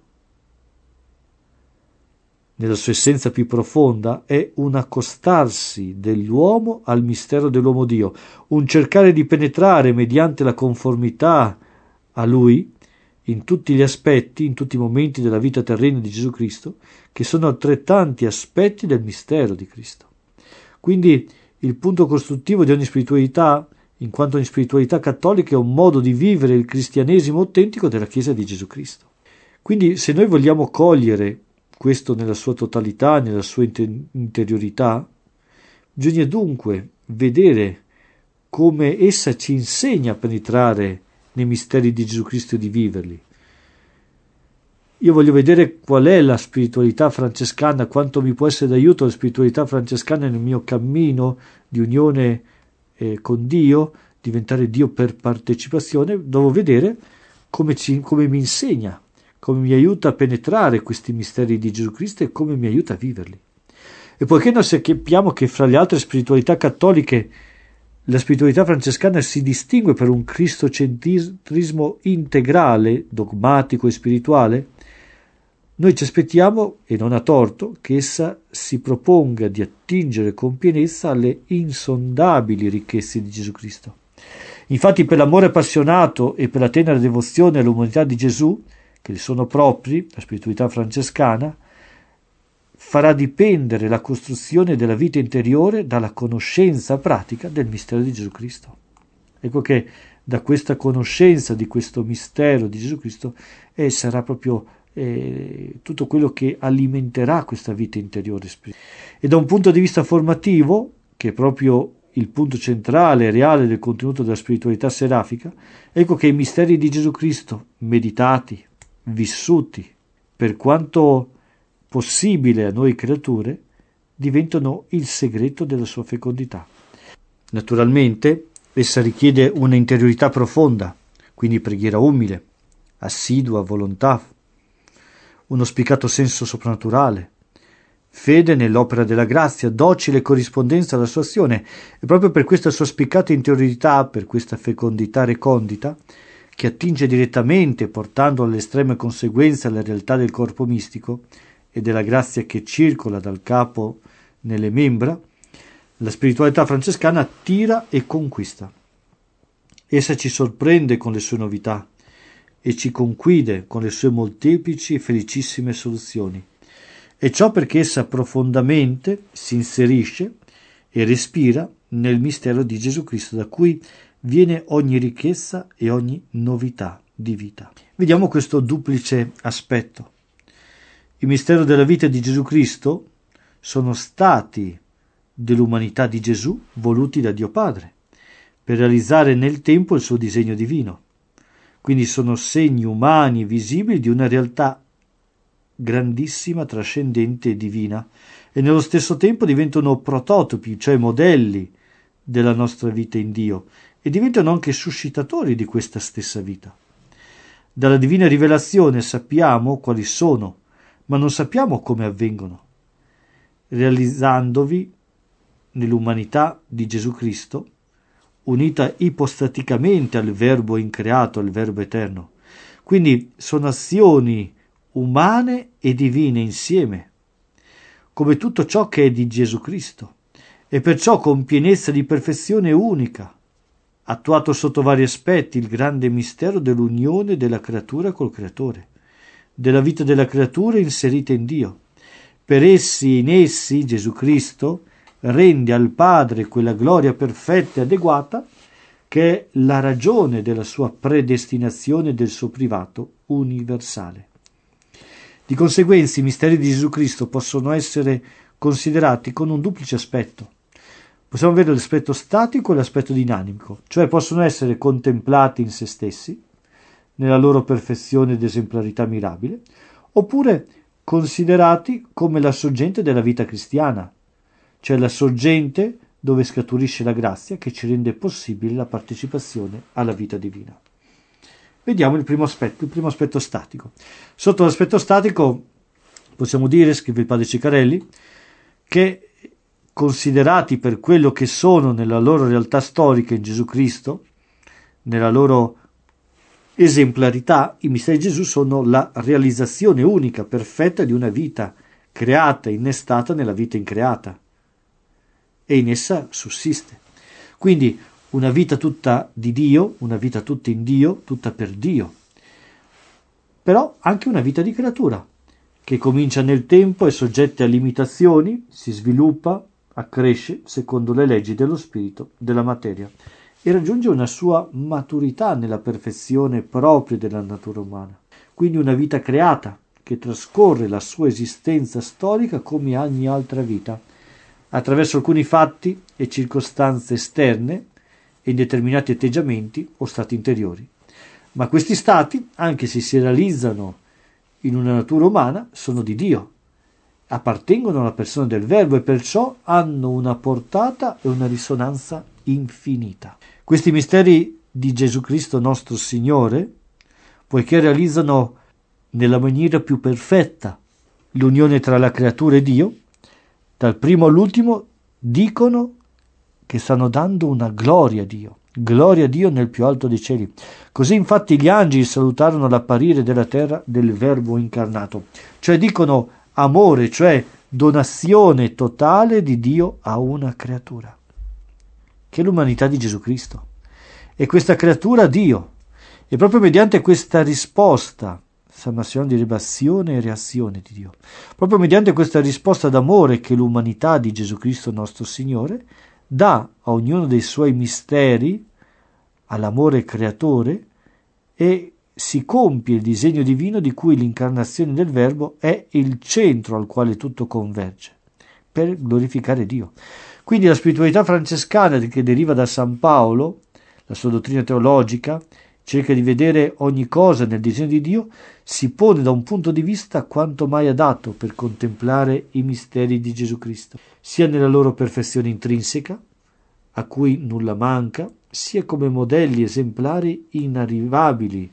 nella sua essenza più profonda, è un accostarsi dell'uomo al mistero dell'uomo Dio, un cercare di penetrare mediante la conformità a Lui in tutti gli aspetti, in tutti i momenti della vita terrena di Gesù Cristo, che sono altrettanti aspetti del mistero di Cristo. Quindi il punto costruttivo di ogni spiritualità, in quanto ogni spiritualità cattolica, è un modo di vivere il cristianesimo autentico della Chiesa di Gesù Cristo. Quindi se noi vogliamo cogliere questo nella sua totalità, nella sua inter- interiorità, bisogna dunque vedere come essa ci insegna a penetrare nei misteri di Gesù Cristo e di viverli. Io voglio vedere qual è la spiritualità francescana, quanto mi può essere d'aiuto la spiritualità francescana nel mio cammino di unione eh, con Dio, diventare Dio per partecipazione. Devo vedere come, ci, come mi insegna, come mi aiuta a penetrare questi misteri di Gesù Cristo e come mi aiuta a viverli. E poiché noi sappiamo che fra le altre spiritualità cattoliche la spiritualità francescana si distingue per un cristocentrismo integrale, dogmatico e spirituale, noi ci aspettiamo, e non a torto, che essa si proponga di attingere con pienezza alle insondabili ricchezze di Gesù Cristo. Infatti per l'amore appassionato e per la tenera devozione all'umanità di Gesù, che le sono propri, la spiritualità francescana, farà dipendere la costruzione della vita interiore dalla conoscenza pratica del mistero di Gesù Cristo. Ecco che da questa conoscenza di questo mistero di Gesù Cristo eh, sarà proprio eh, tutto quello che alimenterà questa vita interiore spirituale. E da un punto di vista formativo, che è proprio il punto centrale e reale del contenuto della spiritualità serafica, ecco che i misteri di Gesù Cristo, meditati, vissuti, per quanto possibile a noi creature, diventano il segreto della sua fecondità. Naturalmente, essa richiede una interiorità profonda, quindi preghiera umile, assidua, volontà, uno spiccato senso soprannaturale, fede nell'opera della grazia, docile corrispondenza alla sua azione, e proprio per questa sua spiccata interiorità, per questa fecondità recondita, che attinge direttamente, portando alle estreme conseguenze alla realtà del corpo mistico e della grazia che circola dal capo nelle membra, la spiritualità francescana attira e conquista. Essa ci sorprende con le sue novità e ci conquide con le sue molteplici e felicissime soluzioni. E ciò perché essa profondamente si inserisce e respira nel mistero di Gesù Cristo, da cui viene ogni ricchezza e ogni novità di vita. Vediamo questo duplice aspetto. Il mistero della vita di Gesù Cristo sono stati dell'umanità di Gesù voluti da Dio Padre per realizzare nel tempo il suo disegno divino. Quindi sono segni umani visibili di una realtà grandissima, trascendente e divina, e nello stesso tempo diventano prototipi, cioè modelli della nostra vita in Dio, e diventano anche suscitatori di questa stessa vita. Dalla divina rivelazione sappiamo quali sono, ma non sappiamo come avvengono. Realizzandovi nell'umanità di Gesù Cristo, unita ipostaticamente al Verbo increato, al Verbo eterno. Quindi sono azioni umane e divine insieme, come tutto ciò che è di Gesù Cristo, e perciò con pienezza di perfezione unica, attuato sotto vari aspetti il grande mistero dell'unione della creatura col creatore, della vita della creatura inserita in Dio. Per essi, in essi, Gesù Cristo rende al Padre quella gloria perfetta e adeguata che è la ragione della sua predestinazione e del suo privato universale. Di conseguenza i misteri di Gesù Cristo possono essere considerati con un duplice aspetto. Possiamo avere l'aspetto statico e l'aspetto dinamico, cioè possono essere contemplati in se stessi, nella loro perfezione ed esemplarità mirabile, oppure considerati come la sorgente della vita cristiana, cioè la sorgente dove scaturisce la grazia che ci rende possibile la partecipazione alla vita divina. Vediamo il primo aspetto, il primo aspetto statico. Sotto l'aspetto statico possiamo dire, scrive il padre Ciccarelli, che considerati per quello che sono nella loro realtà storica in Gesù Cristo, nella loro esemplarità, i misteri di Gesù sono la realizzazione unica, perfetta di una vita creata, innestata nella vita increata, e in essa sussiste. Quindi una vita tutta di Dio, una vita tutta in Dio, tutta per Dio, però anche una vita di creatura, che comincia nel tempo, è soggetta a limitazioni, si sviluppa, accresce secondo le leggi dello spirito, della materia, e raggiunge una sua maturità nella perfezione propria della natura umana. Quindi una vita creata, che trascorre la sua esistenza storica come ogni altra vita, attraverso alcuni fatti e circostanze esterne e determinati atteggiamenti o stati interiori. Ma questi stati, anche se si realizzano in una natura umana, sono di Dio, appartengono alla persona del Verbo e perciò hanno una portata e una risonanza infinita. Questi misteri di Gesù Cristo nostro Signore, poiché realizzano nella maniera più perfetta l'unione tra la creatura e Dio, dal primo all'ultimo dicono che stanno dando una gloria a Dio, gloria a Dio nel più alto dei cieli. Così infatti gli angeli salutarono l'apparire della terra del Verbo incarnato, cioè dicono amore, cioè donazione totale di Dio a una creatura, che è l'umanità di Gesù Cristo. E questa creatura Dio, e proprio mediante questa risposta, stiamo parlando di ribazione e reazione di Dio, proprio mediante questa risposta d'amore che l'umanità di Gesù Cristo nostro Signore dà a ognuno dei suoi misteri all'amore creatore, e si compie il disegno divino di cui l'incarnazione del Verbo è il centro al quale tutto converge, per glorificare Dio. Quindi la spiritualità francescana, che deriva da San Paolo, la sua dottrina teologica, cerca di vedere ogni cosa nel disegno di Dio, si pone da un punto di vista quanto mai adatto per contemplare i misteri di Gesù Cristo, sia nella loro perfezione intrinseca, a cui nulla manca, sia come modelli esemplari inarrivabili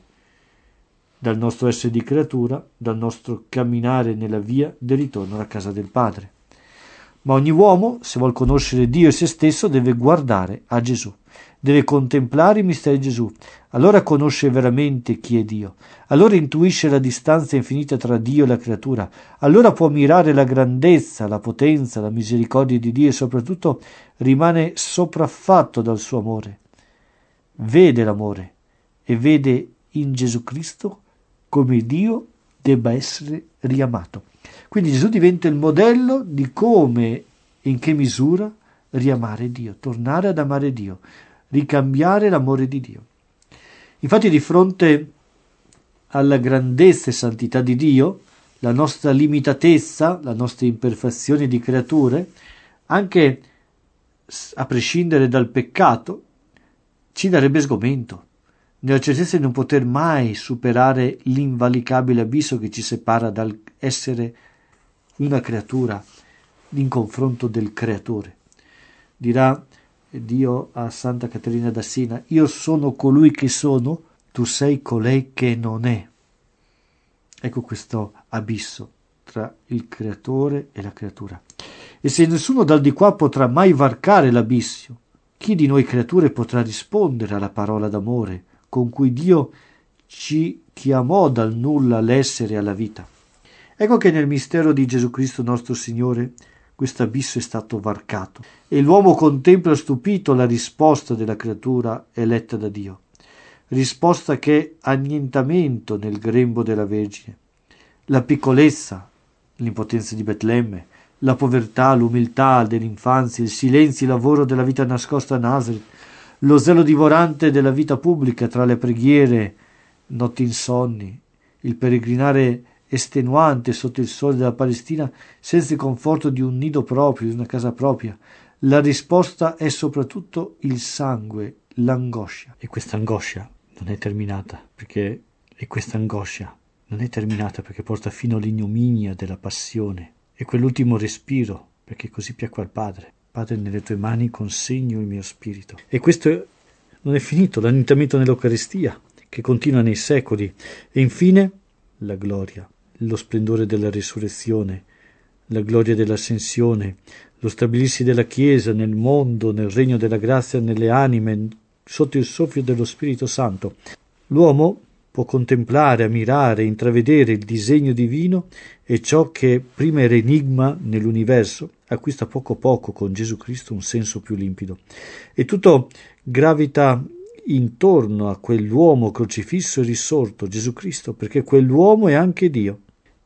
dal nostro essere di creatura, dal nostro camminare nella via del ritorno alla casa del Padre. Ma ogni uomo, se vuol conoscere Dio e se stesso, deve guardare a Gesù, deve contemplare i misteri di Gesù. Allora conosce veramente chi è Dio, allora intuisce la distanza infinita tra Dio e la creatura, allora può mirare la grandezza, la potenza, la misericordia di Dio e soprattutto rimane sopraffatto dal suo amore. Vede l'amore e vede in Gesù Cristo come Dio debba essere riamato. Quindi Gesù diventa il modello di come e in che misura riamare Dio, tornare ad amare Dio, ricambiare l'amore di Dio. Infatti, di fronte alla grandezza e santità di Dio, la nostra limitatezza, la nostra imperfezione di creature, anche a prescindere dal peccato, ci darebbe sgomento, nella certezza di non poter mai superare l'invalicabile abisso che ci separa dal essere una creatura in confronto del creatore. Dirà Dio a Santa Caterina da Siena: io sono colui che sono, tu sei colei che non è. Ecco questo abisso tra il creatore e la creatura. E se nessuno dal di qua potrà mai varcare l'abisso, chi di noi creature potrà rispondere alla parola d'amore con cui Dio ci chiamò dal nulla all'essere e alla vita? Ecco che nel mistero di Gesù Cristo nostro Signore questo abisso è stato varcato e l'uomo contempla stupito la risposta della creatura eletta da Dio, risposta che è annientamento nel grembo della Vergine. La piccolezza, l'impotenza di Betlemme, la povertà, l'umiltà dell'infanzia, il silenzio e il lavoro della vita nascosta a Nazareth, lo zelo divorante della vita pubblica tra le preghiere, notti insonni, il peregrinare estenuante sotto il sole della Palestina senza il conforto di un nido proprio, di una casa propria. La risposta è soprattutto il sangue, l'angoscia. E questa angoscia non è terminata, perché e questa angoscia non è terminata perché porta fino all'ignominia della passione. E quell'ultimo respiro, perché così piacque al Padre. Padre, nelle tue mani consegno il mio spirito. E questo non è finito, l'annientamento nell'Eucaristia, che continua nei secoli. E infine la gloria, lo splendore della risurrezione, la gloria dell'ascensione, lo stabilirsi della Chiesa nel mondo, nel regno della grazia, nelle anime, sotto il soffio dello Spirito Santo. L'uomo può contemplare, ammirare, intravedere il disegno divino e ciò che prima era enigma nell'universo acquista poco poco con Gesù Cristo un senso più limpido. E tutto gravita intorno a quell'uomo crocifisso e risorto, Gesù Cristo, perché quell'uomo è anche Dio.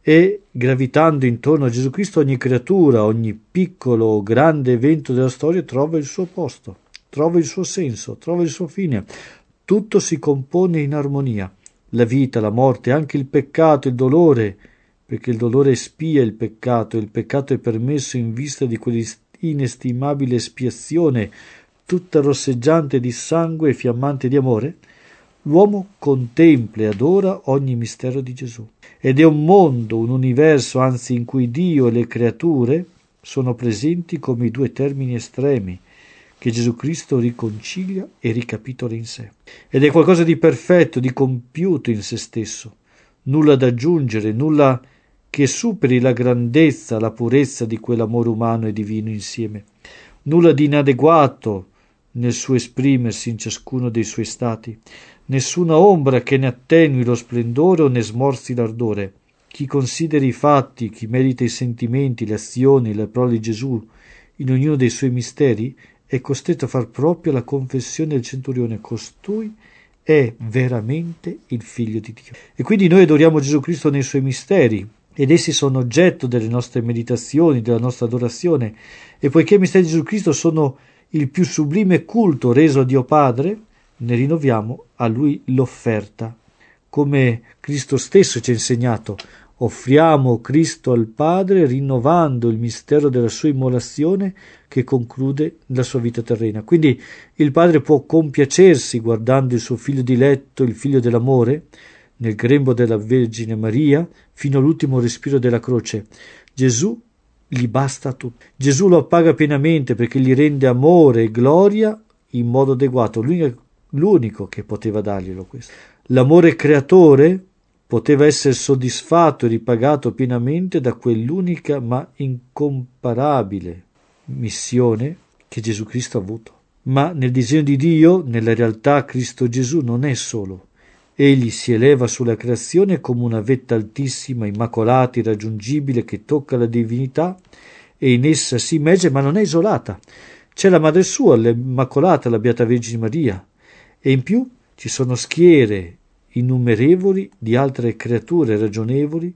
E gravitando intorno a Gesù Cristo ogni creatura, ogni piccolo o grande evento della storia trova il suo posto, trova il suo senso, trova il suo fine. Tutto si compone in armonia. La vita, la morte, anche il peccato, il dolore, perché il dolore espia il peccato e il peccato è permesso in vista di quell'inestimabile espiazione tutta rosseggiante di sangue e fiammante di amore. L'uomo contempla e adora ogni mistero di Gesù. Ed è un mondo, un universo, anzi, in cui Dio e le creature sono presenti come i due termini estremi che Gesù Cristo riconcilia e ricapitola in sé. Ed è qualcosa di perfetto, di compiuto in se stesso. Nulla da aggiungere, nulla che superi la grandezza, la purezza di quell'amore umano e divino insieme. Nulla di inadeguato nel suo esprimersi in ciascuno dei suoi stati. Nessuna ombra che ne attenui lo splendore o ne smorzi l'ardore. Chi consideri i fatti, chi medita i sentimenti, le azioni, le parole di Gesù in ognuno dei suoi misteri, è costretto a far propria la confessione del centurione: costui è veramente il Figlio di Dio. E quindi noi adoriamo Gesù Cristo nei suoi misteri, ed essi sono oggetto delle nostre meditazioni, della nostra adorazione. E poiché i misteri di Gesù Cristo sono il più sublime culto reso a Dio Padre, ne rinnoviamo a Lui l'offerta, come Cristo stesso ci ha insegnato. Offriamo Cristo al Padre rinnovando il mistero della sua immolazione che conclude la sua vita terrena. Quindi il Padre può compiacersi guardando il suo Figlio diletto, il Figlio dell'amore, nel grembo della Vergine Maria, fino all'ultimo respiro della croce. Gesù gli basta tutto. Gesù lo appaga pienamente perché gli rende amore e gloria in modo adeguato. Lui l'unico che poteva darglielo questo. L'amore creatore poteva essere soddisfatto e ripagato pienamente da quell'unica ma incomparabile missione che Gesù Cristo ha avuto. Ma nel disegno di Dio, nella realtà, Cristo Gesù non è solo. Egli si eleva sulla creazione come una vetta altissima, immacolata, irraggiungibile, che tocca la divinità e in essa si immerge, ma non è isolata. C'è la madre sua, l'Immacolata, la Beata Vergine Maria, e in più ci sono schiere innumerevoli di altre creature ragionevoli,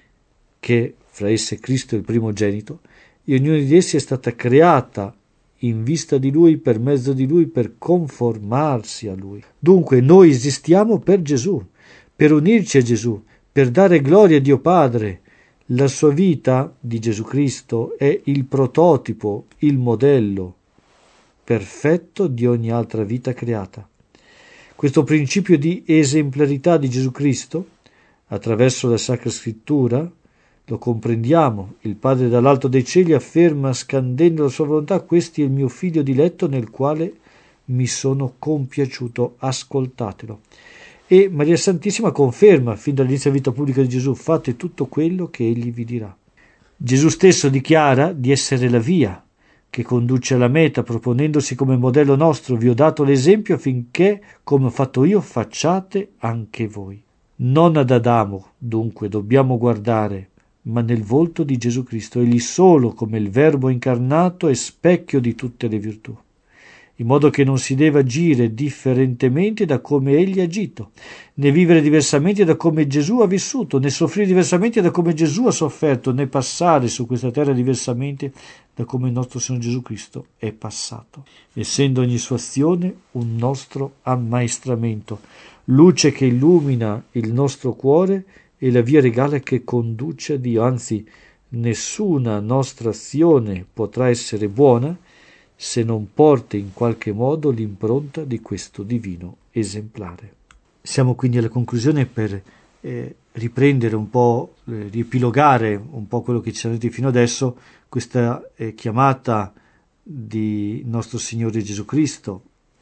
che fra esse Cristo è il primogenito, e ognuna di essi è stata creata in vista di Lui, per mezzo di Lui, per conformarsi a Lui. Dunque noi esistiamo per Gesù, per unirci a Gesù, per dare gloria a Dio Padre. La sua vita di Gesù Cristo è il prototipo, il modello perfetto di ogni altra vita creata. Questo principio di esemplarità di Gesù Cristo, attraverso la Sacra Scrittura, lo comprendiamo. Il Padre dall'alto dei cieli afferma, scandendo la sua volontà: questi è il mio Figlio diletto nel quale mi sono compiaciuto, ascoltatelo. E Maria Santissima conferma fin dall'inizio della vita pubblica di Gesù: fate tutto quello che egli vi dirà. Gesù stesso dichiara di essere la via che conduce alla meta, proponendosi come modello nostro: vi ho dato l'esempio affinché, come ho fatto io, facciate anche voi. Non ad Adamo, dunque, dobbiamo guardare, ma nel volto di Gesù Cristo, egli solo come il Verbo incarnato è specchio di tutte le virtù, in modo che non si deve agire differentemente da come egli ha agito, né vivere diversamente da come Gesù ha vissuto, né soffrire diversamente da come Gesù ha sofferto, né passare su questa terra diversamente da come il nostro Signore Gesù Cristo è passato, essendo ogni sua azione un nostro ammaestramento, luce che illumina il nostro cuore e la via regale che conduce a Dio. Anzi, nessuna nostra azione potrà essere buona se non porta in qualche modo l'impronta di questo divino esemplare. Siamo quindi alla conclusione per eh, riprendere un po', eh, riepilogare un po' quello che ci siamo detti fino adesso, questa eh, chiamata di nostro Signore Gesù Cristo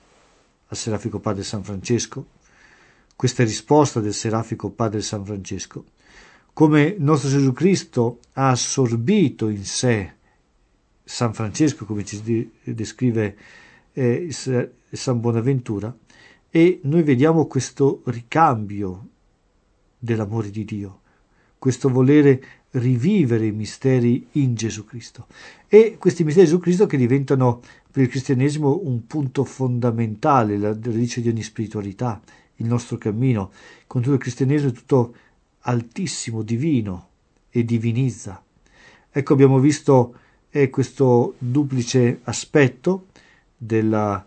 al Serafico Padre San Francesco, questa risposta del Serafico Padre San Francesco, come nostro Gesù Cristo ha assorbito in sé San Francesco, come ci descrive eh, San Bonaventura, e noi vediamo questo ricambio dell'amore di Dio, questo volere rivivere i misteri in Gesù Cristo, e questi misteri di Gesù Cristo che diventano per il cristianesimo un punto fondamentale, la radice di ogni spiritualità, il nostro cammino. Con tutto il cristianesimo è tutto altissimo, divino e divinizza. Ecco, abbiamo visto è questo duplice aspetto della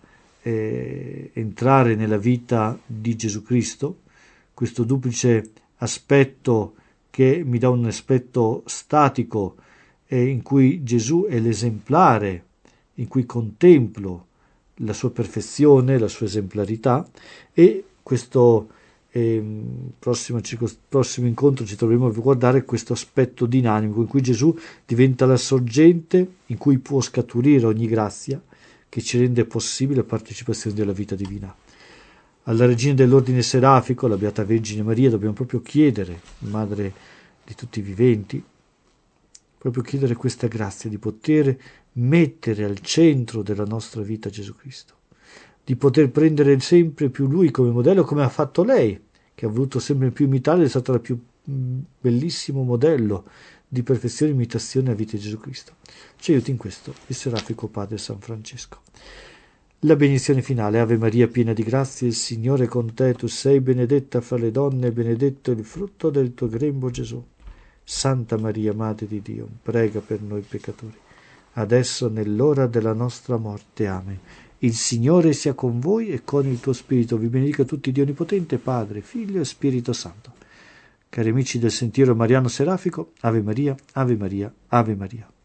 eh, entrare nella vita di Gesù Cristo, questo duplice aspetto che mi dà un aspetto statico eh, in cui Gesù è l'esemplare, in cui contemplo la sua perfezione, la sua esemplarità, e questo eh, prossimo, prossimo incontro ci troveremo a guardare questo aspetto dinamico in cui Gesù diventa la sorgente in cui può scaturire ogni grazia che ci rende possibile la partecipazione della vita divina. Alla Regina dell'Ordine Serafico, la Beata Vergine Maria, dobbiamo proprio chiedere, Madre di tutti i viventi, proprio chiedere questa grazia di poter mettere al centro della nostra vita Gesù Cristo, di poter prendere sempre più Lui come modello, come ha fatto lei, che ha voluto sempre più imitare, è stata la più bellissimo modello di perfezione e imitazione a vita di Gesù Cristo. Ci aiuti in questo il Serafico Padre San Francesco. La benedizione finale. Ave Maria, piena di grazia, il Signore è con te, tu sei benedetta fra le donne, e benedetto il frutto del tuo grembo Gesù. Santa Maria, Madre di Dio, prega per noi peccatori, adesso nell'ora della nostra morte. Amen. Il Signore sia con voi e con il tuo spirito. Vi benedica tutti Dio Onnipotente, Padre, Figlio e Spirito Santo. Cari amici del Sentiero Mariano Serafico, Ave Maria, Ave Maria, Ave Maria.